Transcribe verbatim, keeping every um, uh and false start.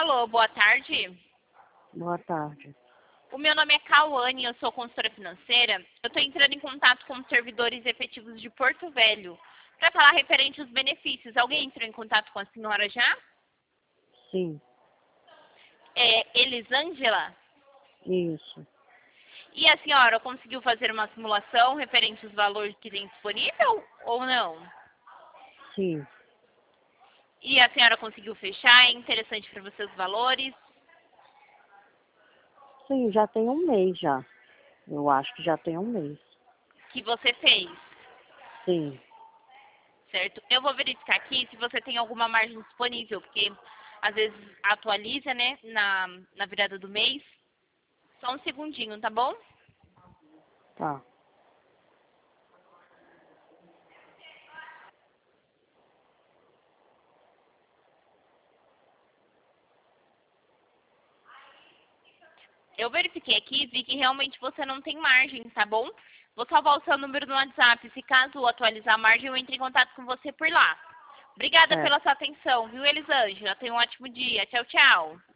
Alô, boa tarde. Boa tarde. O meu nome é Cauane, eu sou consultora financeira. Eu estou entrando em contato com os servidores efetivos de Porto Velho para falar referente aos benefícios. Alguém entrou em contato com a senhora já? Sim, É Elisângela? isso. E a senhora conseguiu fazer uma simulação referente aos valores que tem disponível ou não? Sim. E a senhora conseguiu fechar? É interessante para você os valores? Sim, já tem um mês já. Eu acho que já tem um mês. Que você fez, Sim. certo? Eu vou verificar aqui se você tem alguma margem disponível, porque às vezes atualiza, né, na, na virada do mês. Só um segundinho, tá bom? Tá. Eu verifiquei aqui e vi que realmente você não tem margem, tá bom? Vou salvar o seu número no WhatsApp. Se caso atualizar a margem, eu entre em contato com você por lá. Obrigada Certo. pela sua atenção, viu, Elisângela? Tenha um ótimo dia. Tchau, tchau.